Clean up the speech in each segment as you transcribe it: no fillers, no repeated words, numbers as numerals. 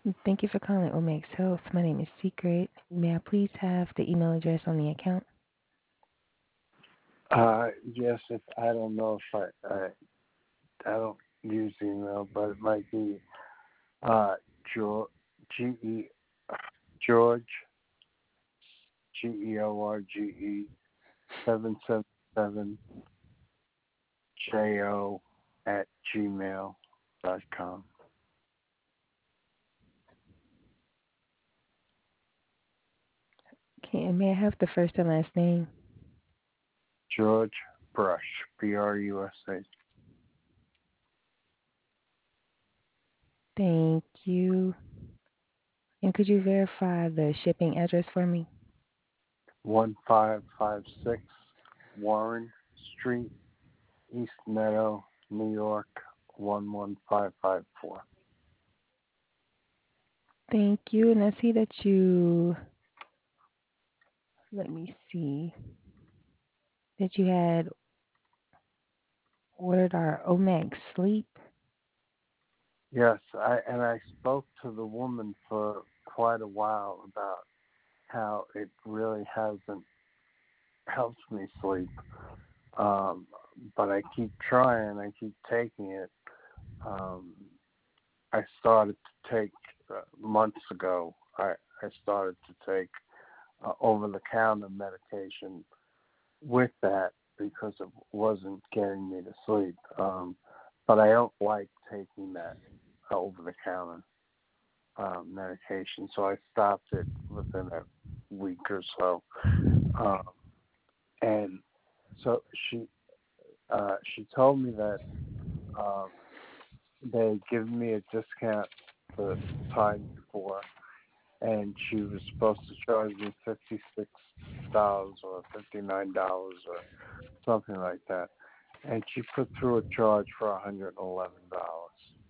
Thank you for calling Omex Health. My name is Secret. May I please have the email address on the account? Yes, if I don't know if I don't use email, but it might be George G E George George 777 jo@gmail.com. Okay, and may I have the first and last name? George Brush, BRUSH. Thank you. And could you verify the shipping address for me? 1556 Warren Street, East Meadow, New York 11554. Thank you. And I see that you, let me see, that you had ordered our Omex Sleep. Yes, I spoke to the woman for quite a while about how it really hasn't helped me sleep. Um, but I keep trying, I keep taking it. Um, I started to take months ago. I started to take over-the-counter medication with that because it wasn't getting me to sleep. But I don't like taking that over-the-counter medication, so I stopped it within a week or so. Um, and so she told me that um, they had given me a discount the time before, and she was supposed to charge me $56 or $59 or something like that, and she put through a charge for $111.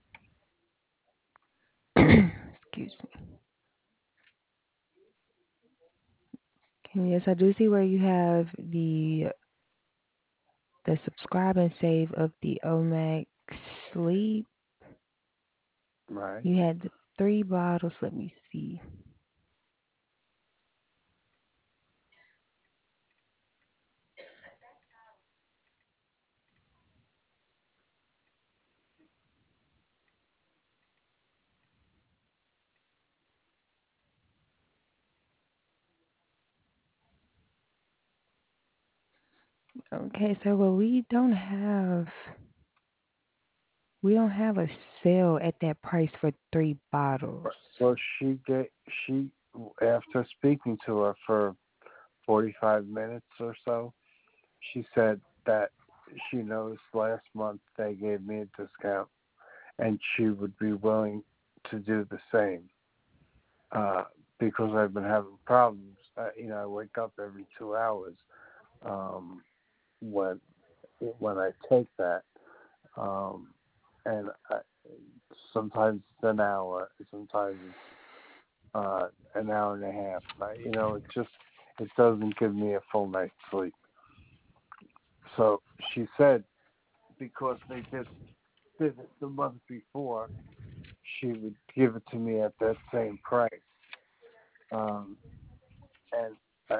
Excuse me. Okay, yes, I do see where you have the subscribe and save of the Omex Sleep. Right? You had the 3 bottles. Let me see. Okay, so well, we don't have a sale at that price for 3 bottles. So she after speaking to her for 45 minutes or so, she said that she noticed last month they gave me a discount and she would be willing to do the same uh, because I've been having problems. I wake up every 2 hours um, when I take that, um, and sometimes it's an hour, sometimes it's an hour and a half. It doesn't give me a full night's sleep. So she said because they just did it the month before, she would give it to me at that same price. Um, and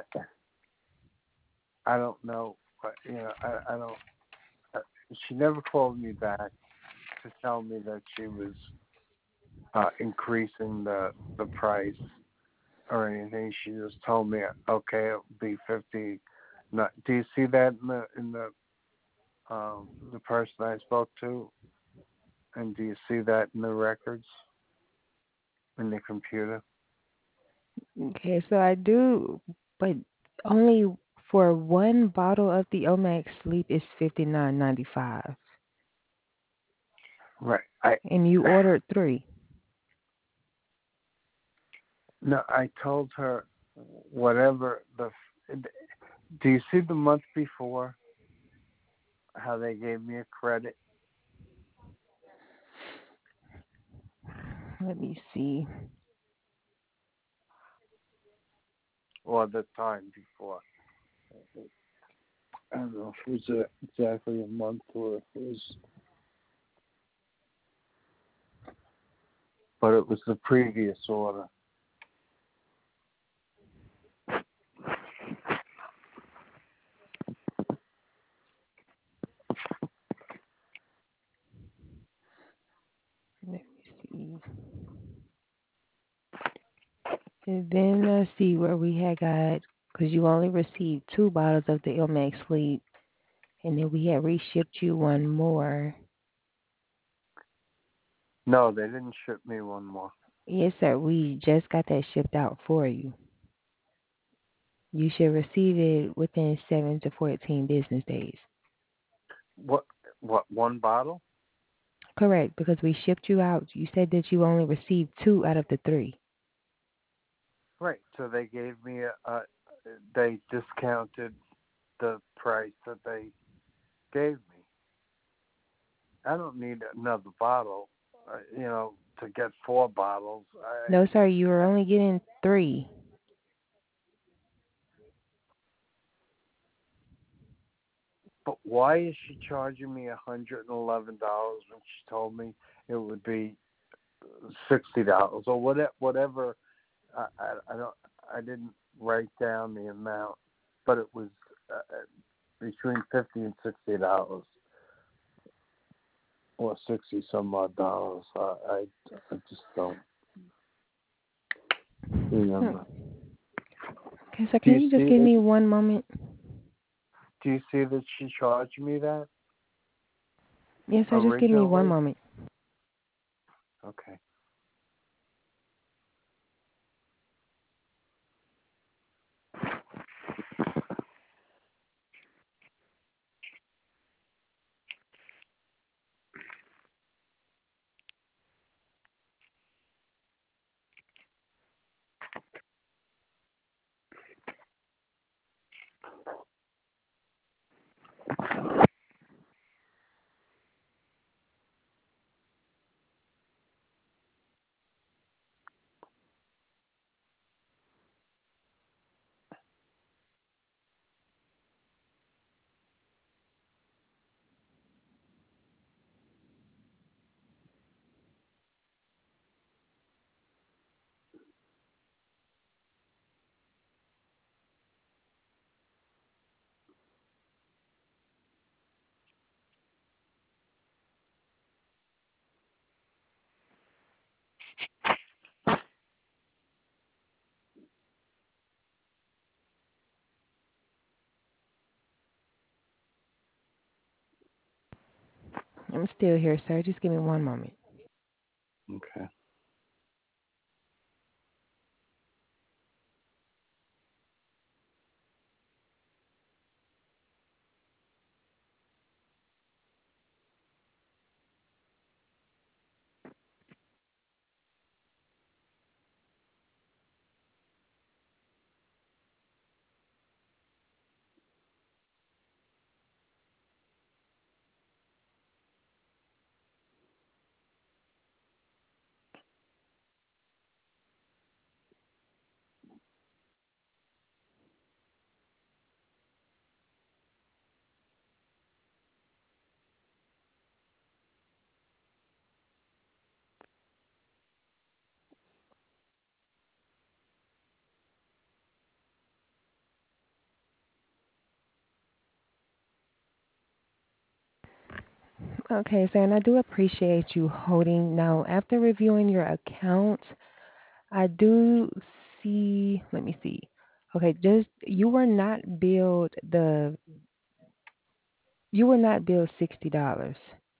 I don't know, but I don't. Uh, she never called me back to tell me that she was increasing the price or anything. She just told me, okay, it'll be 50. Not, do you see that in the person I spoke to, and do you see that in the records in the computer? Okay, so I do, but only for 1 bottle of the Omax Sleep is $59.95, Right. I and you ordered 3. no. I told her whatever the. Do you see the month before how they gave me a credit? Let me see. Or the time before? I don't know if it was exactly a month or if it was, but it was the previous order. Let me see. And then let's see where we had got, because you only received 2 bottles of the Ilmax Sleep, and then we had reshipped you one more. No, they didn't ship me one more. Yes, sir. We just got that shipped out for you. You should receive it within 7 to 14 business days. What? What? One bottle? Correct, because we shipped you out. You said that you only received 2 out of the 3. Right. So they gave me they discounted the price that they gave me. I don't need another bottle, to get 4 bottles. No, sir. You were only getting 3. But why is she charging me $111 when she told me it would be $60 or whatever? I don't. I didn't write down the amount, but it was between $50 and $60, or 60 some odd dollars. I just don't Hmm. remember. Okay, so Do can you you just see give that? me one moment? Do you see that she charged me that Yes, sir. Just give me one originally? moment. Okay. I'm still here, sir. Just give me one moment. Okay. Okay, sir, and I do appreciate you holding. Now, after reviewing your account, I do see, let me see. Okay, just you were not billed $60.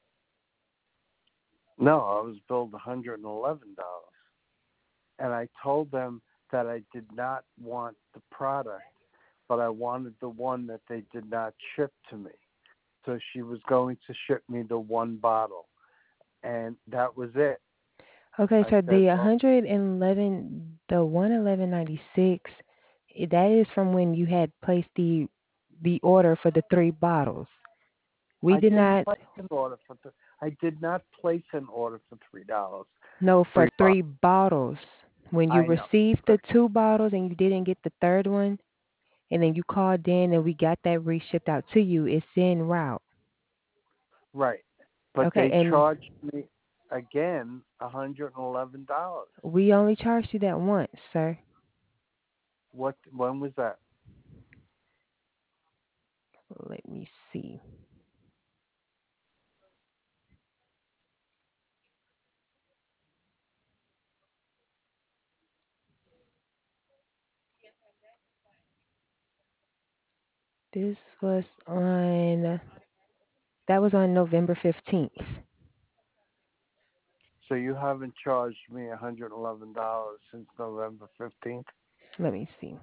No, I was billed $111, and I told them that I did not want the product, but I wanted the one that they did not ship to me. So she was going to ship me the one bottle, and that was it. Okay, I so said, the well, 111, the 111.96, that is from when you had placed the order for the 3 bottles. We I did didn't not place an order for I did not place an order for $3. know for Three three bottles. bottles. When you I know, received but the 2 bottles and you didn't get the third one, and then you called in and we got that reshipped out to you, it's en route. right. But Okay, they and charged me. again $111. We only charged you that once, sir. What? When was that? Let me see. This was on that was on November 15th. So you haven't charged me $111 since November 15th? Let me see.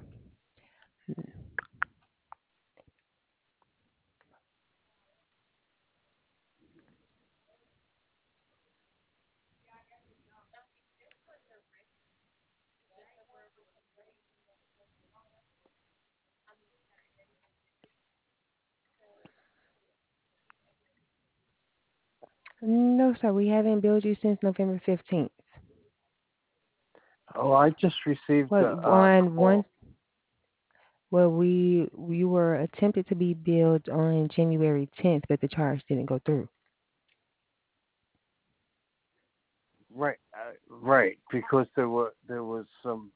No, sir, we haven't billed you since November 15th. Oh, I just received Well, a on one, call. well, we were attempted to be billed on January 10th, but the charge didn't go through. Right, right, because there was some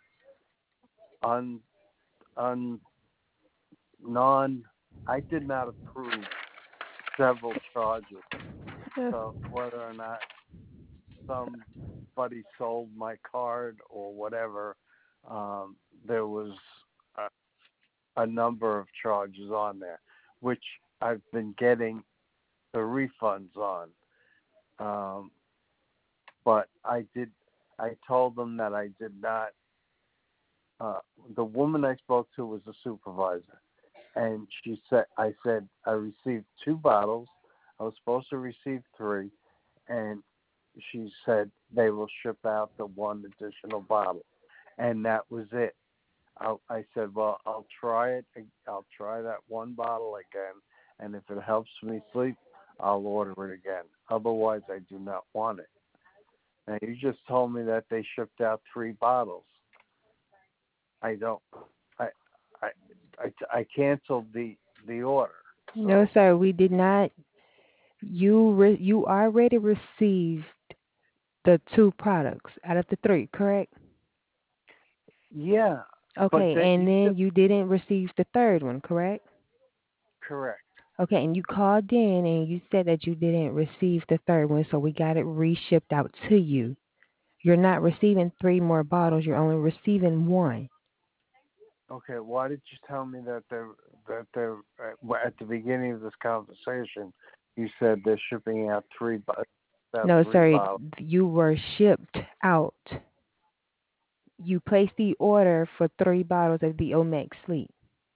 un un non. I did not approve several charges. Uh, So whether or not somebody sold my card or whatever, um, there was a number of charges on there, which I've been getting the refunds on. Um, but I told them that I did not. Uh, the woman I spoke to was a supervisor, and I said I received two bottles. I was supposed to receive three, and she said they will ship out the one additional bottle, and that was it. I said, well, I'll try it. I'll try that one bottle again, and if it helps me sleep, I'll order it again. Otherwise, I do not want it. Now, you just told me that they shipped out three bottles. I don't. I I I canceled the order. no, So sir, we did not. You already received the two products out of the three, correct? yeah, but Okay, that and you then just you didn't receive the third one, correct? correct. Okay, and you called in and you said that you didn't receive the third one, so we got it reshipped out to you. You're not receiving three more bottles, you're only receiving one. Okay, why did you tell me at the beginning of this conversation? You said they're shipping out No, three sorry, bottles. you were shipped out. You placed the order for three bottles of the Omex Sleep.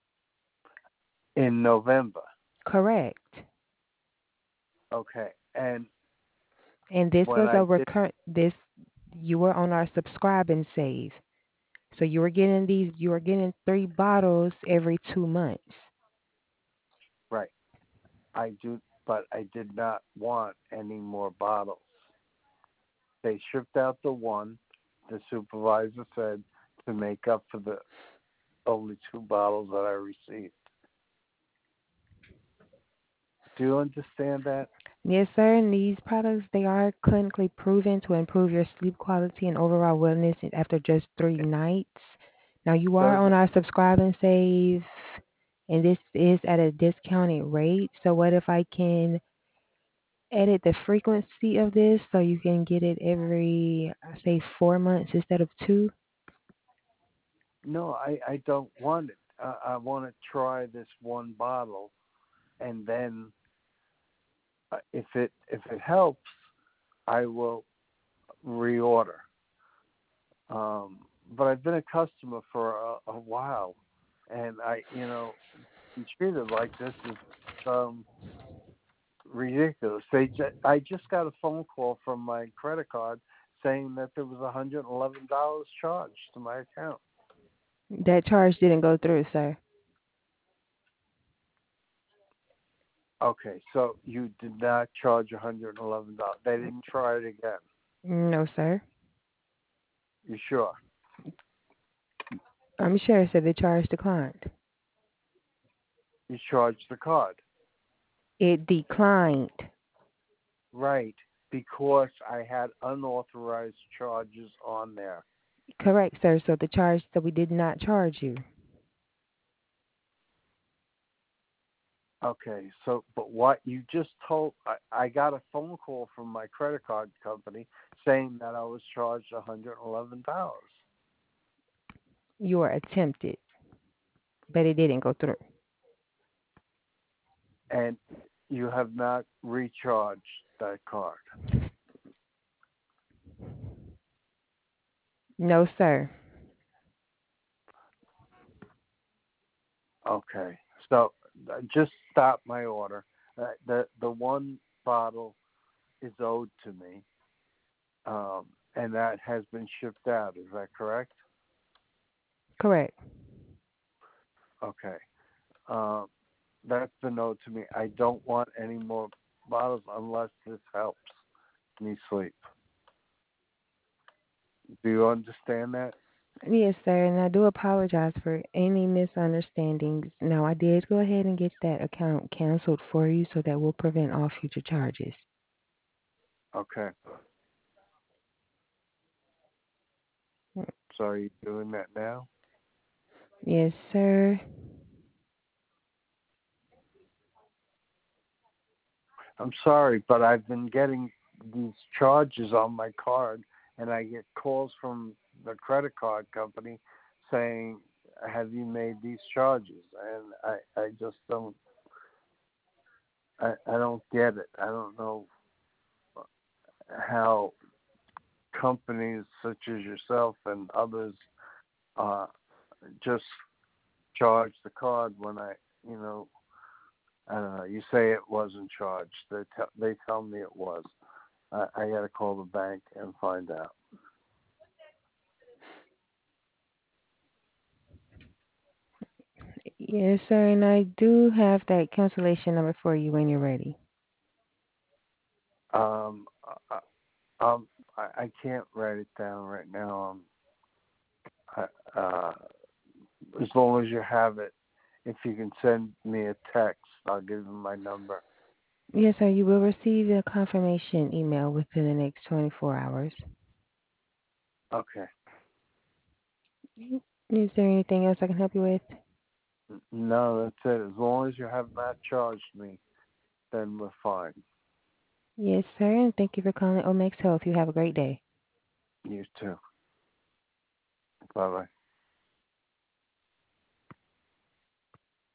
In November. Correct. Okay, and And this when was a I did, recurrent this you were on our subscribe and save. So you were getting three bottles every 2 months. right, I do, but I did not want any more bottles. They shipped out the one. The supervisor said to make up for the only two bottles that I received. Do you understand that? Yes, sir. And these products, they are clinically proven to improve your sleep quality and overall wellness after just 3 nights. Now, you are Does on our subscribe and save, and this is at a discounted rate. So, what if I can edit the frequency of this so you can get it every, say, 4 months instead of two? no, I don't want it. I want to try this one bottle, and then if it helps, I will reorder. But I've been a customer for a while, and be treated like this is um, ridiculous. I just got a phone call from my credit card saying that there was $111 charged to my account. That charge didn't go through, sir. Okay, so you did not charge $111. They didn't try it again. No, sir. You sure? I'm sure it said the charge declined. You charged the card. It declined. Right. because I had unauthorized charges on there. Correct, sir. So the charge that we did not charge you. Okay, so but what you just told, I got a phone call from my credit card company saying that I was charged $111, You were attempted, but it didn't go through. and you have not recharged that card. No, sir. Okay, so just stop my order. The one bottle is owed to me, and that has been shipped out. Is that correct? Correct. Okay. Um, that's been owed to me. I don't want any more bottles unless this helps me sleep. Do you understand that? Yes, sir, and I do apologize for any misunderstandings. Now, I did go ahead and get that account canceled for you, so that will prevent all future charges. Okay. So are you doing that now? Yes, sir. I'm sorry, but I've been getting these charges on my card, and I get calls from the credit card company saying, "Have you made these charges?" And I just I don't get it. I don't know how companies such as yourself and others uh, just charge the card when you know, I don't know. You say it wasn't charged. They tell me it was. I got to call the bank and find out. Yes, sir, and I do have that cancellation number for you when you're ready. Um, I, um, I can't write it down right now. Uh, as long as you have it, if you can send me a text, I'll give you my number. Yes, sir, you will receive a confirmation email within the next 24 hours. Okay. Is there anything else I can help you with? No, that's it. As long as you have not charged me, then we're fine. Yes, sir, and thank you for calling Omex Health. You have a great day. You too. Bye bye.